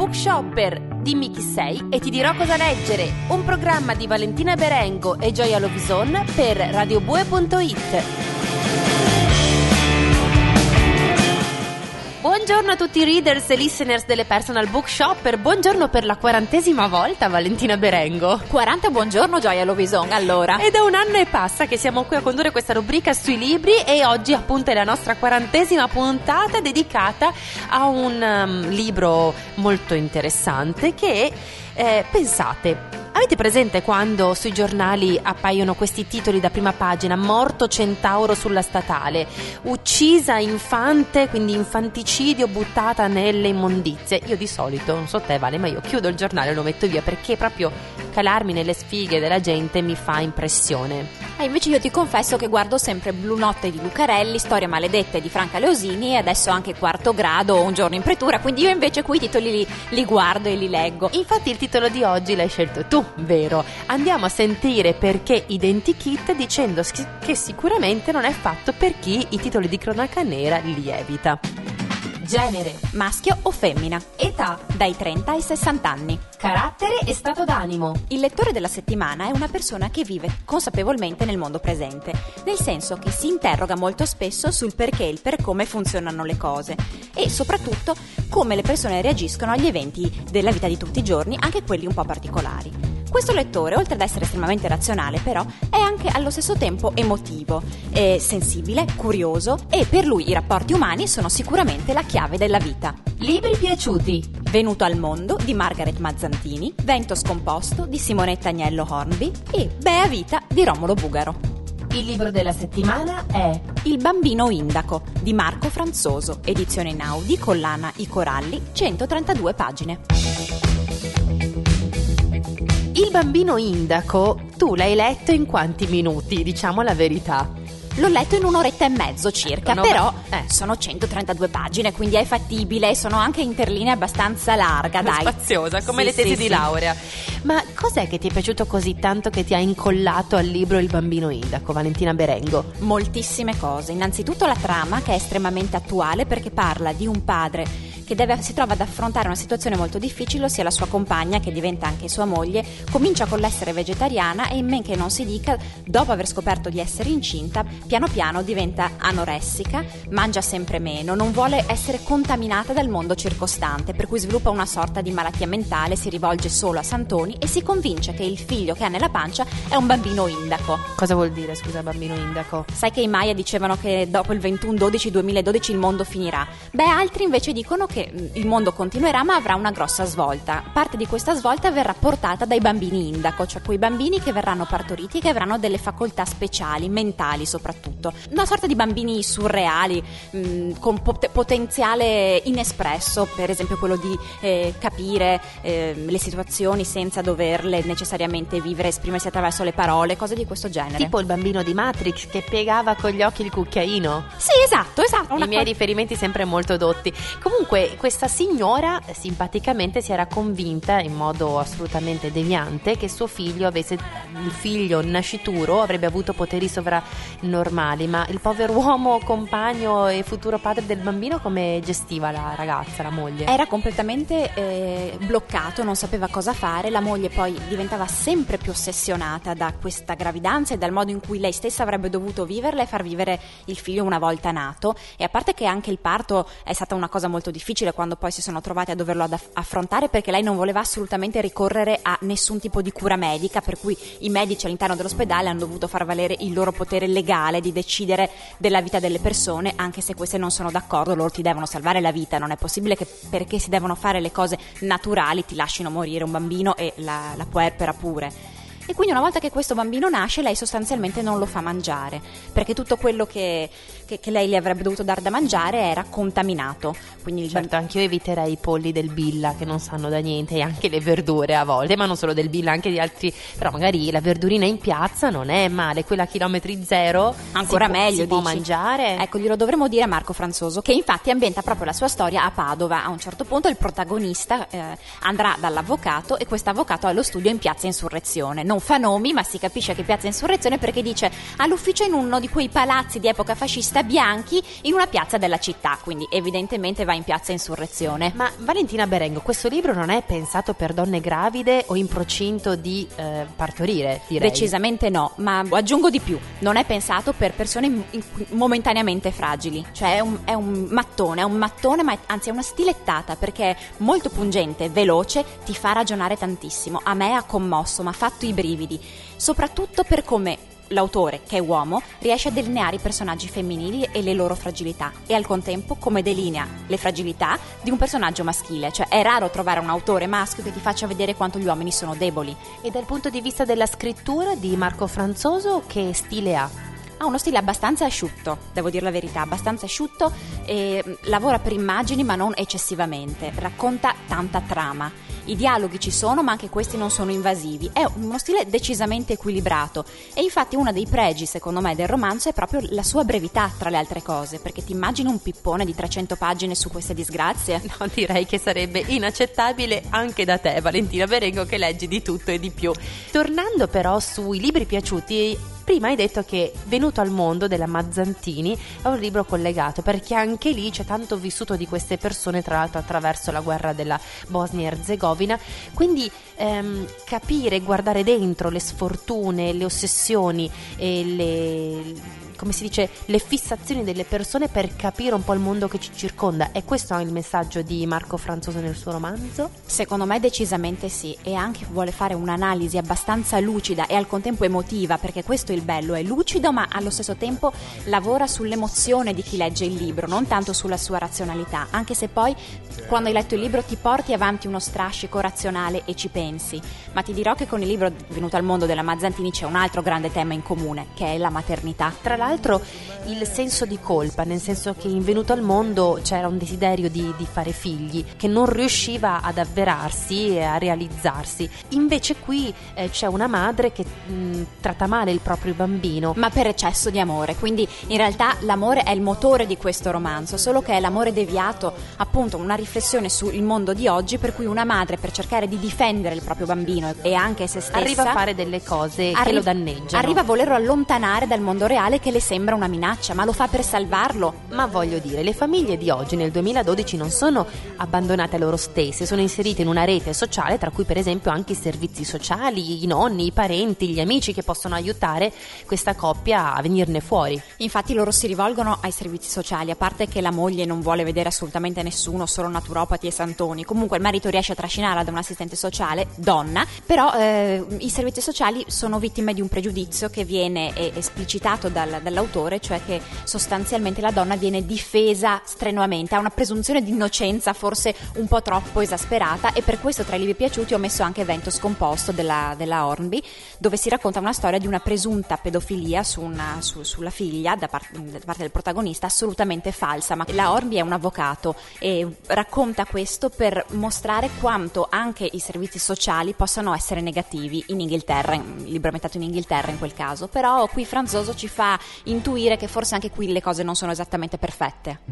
Bookshopper, dimmi chi sei e ti dirò cosa leggere. Un programma di Valentina Berengo e Gioia Lovison per radiobue.it. Buongiorno a tutti i readers e listeners delle Personal Bookshopper. Buongiorno per la 40ª volta, Valentina Berengo. 40, buongiorno Gioia Lovison, allora. Ed è un anno e passa che siamo qui a condurre questa rubrica sui libri e oggi appunto è la nostra 40ª puntata dedicata a un libro molto interessante che, pensate, avete presente quando sui giornali appaiono questi titoli da prima pagina? Morto centauro sulla statale, uccisa infante, quindi infanticidio, buttata nelle immondizie. Io di solito, non so te Vale, ma io chiudo il giornale e lo metto via perché proprio calarmi nelle sfighe della gente mi fa impressione. Invece io ti confesso che guardo sempre Blu Notte di Lucarelli, Storie maledette di Franca Leosini e adesso anche Quarto grado, Un giorno in pretura, quindi io invece quei titoli li guardo e li leggo. Infatti il titolo di oggi l'hai scelto tu, vero? Andiamo a sentire Perché Identikit dicendo che sicuramente non è fatto per chi i titoli di cronaca nera li evita. Genere: maschio o femmina. Età: dai 30 ai 60 anni. Carattere e stato d'animo. Il lettore della settimana è una persona che vive consapevolmente nel mondo presente, nel senso che si interroga molto spesso sul perché e il per come funzionano le cose e soprattutto come le persone reagiscono agli eventi della vita di tutti i giorni, anche quelli un po' particolari. Questo lettore, oltre ad essere estremamente razionale, però, è anche allo stesso tempo emotivo, è sensibile, curioso e per lui i rapporti umani sono sicuramente la chiave della vita. Libri piaciuti: Venuto al mondo di Margaret Mazzantini, Vento scomposto di Simonetta Agnello Hornby e Bea vita di Romolo Bugaro. Il libro della settimana è Il bambino indaco di Marco Franzoso, edizione Inaudi, collana I Coralli, 132 pagine. Il bambino indaco, tu l'hai letto in quanti minuti? Diciamo la verità. L'ho letto in un'oretta e mezzo circa, no, però ma... sono 132 pagine, quindi è fattibile, sono anche interlinee abbastanza larga, dai. Spaziosa, come sì, le tesi sì, di laurea. Ma cos'è che ti è piaciuto così tanto che ti ha incollato al libro Il bambino indaco, Valentina Berengo? Moltissime cose. Innanzitutto la trama, che è estremamente attuale perché parla di un padre che si trova ad affrontare una situazione molto difficile, ossia la sua compagna, che diventa anche sua moglie, comincia con l'essere vegetariana e in men che non si dica, dopo aver scoperto di essere incinta, piano piano diventa anoressica, mangia sempre meno, non vuole essere contaminata dal mondo circostante, per cui sviluppa una sorta di malattia mentale, si rivolge solo a santoni e si convince che il figlio che ha nella pancia è un bambino indaco. Cosa vuol dire, scusa, bambino indaco? Sai che i Maya dicevano che dopo il 21/12/2012 il mondo finirà. Beh, altri invece dicono che il mondo continuerà ma avrà una grossa svolta. Parte di questa svolta verrà portata dai bambini indaco, cioè quei bambini che verranno partoriti e che avranno delle facoltà speciali, mentali soprattutto. Una sorta di bambini surreali, con potenziale inespresso, per esempio quello di capire le situazioni senza doverle necessariamente vivere, esprimersi attraverso le parole, cose di questo genere. Tipo il bambino di Matrix che piegava con gli occhi il cucchiaino. Sì, esatto. I miei riferimenti sempre molto dotti. Comunque questa signora simpaticamente si era convinta in modo assolutamente deviante che suo figlio avesse, il figlio nascituro avrebbe avuto poteri sovranormali, ma il povero uomo compagno e futuro padre del bambino come gestiva la ragazza, la moglie? Era completamente bloccato, non sapeva cosa fare. La moglie poi diventava sempre più ossessionata da questa gravidanza e dal modo in cui lei stessa avrebbe dovuto viverla e far vivere il figlio una volta nato, e a parte che anche il parto è stata una cosa molto difficile quando poi si sono trovati a doverlo affrontare, perché lei non voleva assolutamente ricorrere a nessun tipo di cura medica, per cui i medici all'interno dell'ospedale hanno dovuto far valere il loro potere legale di decidere della vita delle persone, anche se queste non sono d'accordo. Loro ti devono salvare la vita, non è possibile che perché si devono fare le cose naturali ti lasciano morire un bambino e la puerpera pure. E quindi una volta che questo bambino nasce, lei sostanzialmente non lo fa mangiare, perché tutto quello che lei gli avrebbe dovuto dare da mangiare era contaminato. Quindi certo, anche io eviterei i polli del Billa che non sanno da niente, e anche le verdure a volte, ma non solo del Billa, anche di altri. Però magari la verdurina in piazza non è male, quella a chilometri zero ancora meglio, si può mangiare. Ecco, glielo dovremmo dire a Marco Franzoso, che infatti ambienta proprio la sua storia a Padova. A un certo punto il protagonista andrà dall'avvocato e questo avvocato ha lo studio in Piazza Insurrezione. Non fa nomi, ma si capisce che Piazza Insurrezione perché dice all'ufficio in uno di quei palazzi di epoca fascista da bianchi in una piazza della città, quindi evidentemente va in piazza Insurrezione. Ma Valentina Berengo, questo libro non è pensato per donne gravide o in procinto di partorire, direi? Decisamente no, ma aggiungo di più, non è pensato per persone momentaneamente fragili, cioè è un mattone, ma anzi è una stilettata, perché è molto pungente, veloce, ti fa ragionare tantissimo. A me ha commosso, mi ha fatto i brividi, soprattutto per come l'autore, che è uomo, riesce a delineare i personaggi femminili e le loro fragilità, e al contempo come delinea le fragilità di un personaggio maschile. Cioè è raro trovare un autore maschio che ti faccia vedere quanto gli uomini sono deboli. E dal punto di vista della scrittura di Marco Franzoso, che stile ha? Ha uno stile abbastanza asciutto, devo dire la verità, abbastanza asciutto, e lavora per immagini ma non eccessivamente, racconta tanta trama. I dialoghi ci sono, ma anche questi non sono invasivi. È uno stile decisamente equilibrato, e infatti uno dei pregi, secondo me, del romanzo è proprio la sua brevità, tra le altre cose, perché ti immagini un pippone di 300 pagine su queste disgrazie? No, direi che sarebbe inaccettabile anche da te, Valentina Berengo, che leggi di tutto e di più. Tornando però sui libri piaciuti, prima hai detto che Venuto al mondo della Mazzantini è un libro collegato, perché anche lì c'è tanto vissuto di queste persone, tra l'altro attraverso la guerra della Bosnia-Erzegovina, quindi capire, guardare dentro le sfortune, le ossessioni e le fissazioni delle persone per capire un po' il mondo che ci circonda. E questo è il messaggio di Marco Franzoso nel suo romanzo? Secondo me decisamente sì, e anche vuole fare un'analisi abbastanza lucida e al contempo emotiva, perché questo è il bello, è lucido ma allo stesso tempo lavora sull'emozione di chi legge il libro, non tanto sulla sua razionalità, anche se poi quando hai letto il libro ti porti avanti uno strascico razionale e ci pensi. Ma ti dirò che con il libro Venuto al mondo della Mazzantini c'è un altro grande tema in comune, che è la maternità. Tra l'altro il senso di colpa, nel senso che in Venuto al mondo c'era un desiderio di fare figli che non riusciva ad avverarsi e a realizzarsi. Invece qui c'è una madre che tratta male il proprio bambino, ma per eccesso di amore. Quindi in realtà l'amore è il motore di questo romanzo, solo che è l'amore deviato, appunto una riflessione sul mondo di oggi, per cui una madre, per cercare di difendere il proprio bambino e anche se stessa, arriva a fare delle cose che lo danneggiano, arriva a volerlo allontanare dal mondo reale che le sembra una minaccia, ma lo fa per salvarlo. Ma voglio dire, le famiglie di oggi nel 2012 non sono abbandonate a loro stesse, sono inserite in una rete sociale, tra cui per esempio anche i servizi sociali, i nonni, i parenti, gli amici che possono aiutare questa coppia a venirne fuori. Infatti loro si rivolgono ai servizi sociali, a parte che la moglie non vuole vedere assolutamente nessuno, solo naturopati e santoni. Comunque il marito riesce a trascinarla da un assistente sociale, donna, però i servizi sociali sono vittime di un pregiudizio che viene esplicitato dall'autore, cioè che sostanzialmente la donna viene difesa strenuamente, ha una presunzione di innocenza forse un po' troppo esasperata, e per questo tra i libri piaciuti ho messo anche Vento scomposto della Hornby, dove si racconta una storia di una presunta pedofilia sulla figlia da parte del protagonista, assolutamente falsa, ma la Hornby è un avvocato e racconta questo per mostrare quanto anche i servizi sociali possano essere negativi in Inghilterra, il libro è ambientato in Inghilterra in quel caso, però qui Franzoso ci fa intuire che forse anche qui le cose non sono esattamente perfette.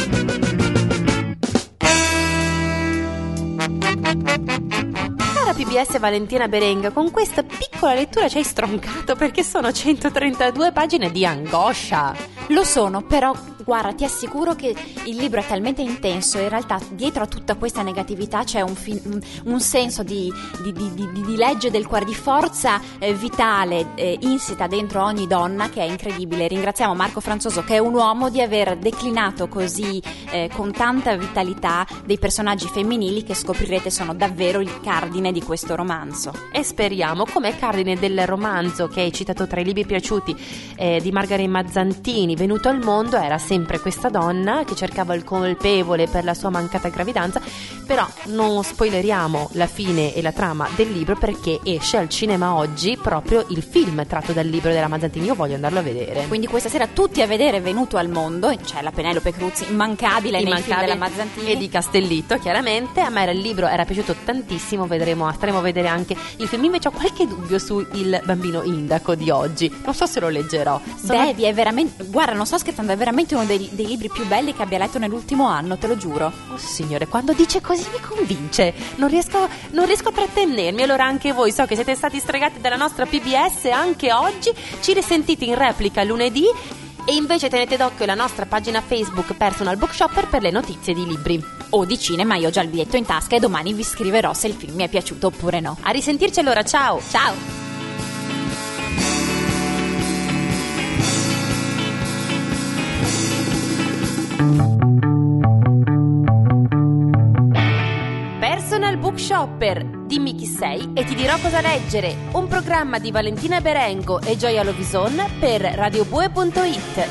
Cara PBS Valentina Berenga, con questa piccola lettura ci hai stroncato, perché sono 132 pagine di angoscia. Lo sono, però guarda, ti assicuro che il libro è talmente intenso e in realtà dietro a tutta questa negatività c'è un senso di legge del cuore, di forza vitale insita dentro ogni donna, che è incredibile. Ringraziamo Marco Franzoso, che è un uomo, di aver declinato così con tanta vitalità dei personaggi femminili che scoprirete sono davvero il cardine di questo romanzo. E speriamo, come cardine del romanzo che hai citato tra i libri piaciuti di Margherita Mazzantini, Venuto al mondo, era sempre questa donna che cercava il colpevole per la sua mancata gravidanza. Però non spoileriamo la fine e la trama del libro, perché esce al cinema oggi proprio il film tratto dal libro della Mazzantini. Io voglio andarlo a vedere, quindi questa sera tutti a vedere Venuto al mondo. C'è la Penelope Cruz immancabile nei film della Mazzantini e di Castellitto, chiaramente. A me il libro era piaciuto tantissimo, staremo a vedere anche il film. Invece ho qualche dubbio su Il bambino indaco di oggi, non so se lo leggerò. Devi, è veramente, guarda, non sto scherzando, è veramente uno dei libri più belli che abbia letto nell'ultimo anno, te lo giuro. Oh signore, quando dice così mi convince, non riesco a trattenermi. Allora anche voi, so che siete stati stregati dalla nostra PBS anche oggi, ci risentite in replica lunedì. E invece tenete d'occhio la nostra pagina Facebook Personal Bookshopper per le notizie di libri. O di cinema, io ho già il biglietto in tasca e domani vi scriverò se il film mi è piaciuto oppure no. A risentirci allora, ciao! Ciao! Personal Bookshopper, dimmi chi sei e ti dirò cosa leggere. Un programma di Valentina Berengo e Gioia Lovison per radiobue.it.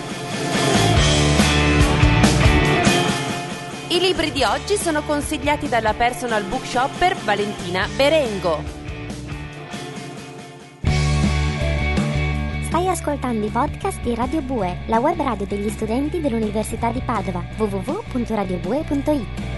I libri di oggi sono consigliati dalla Personal Bookshopper Valentina Berengo. Stai ascoltando i podcast di Radio Bue, la web radio degli studenti dell'Università di Padova, www.radiobue.it.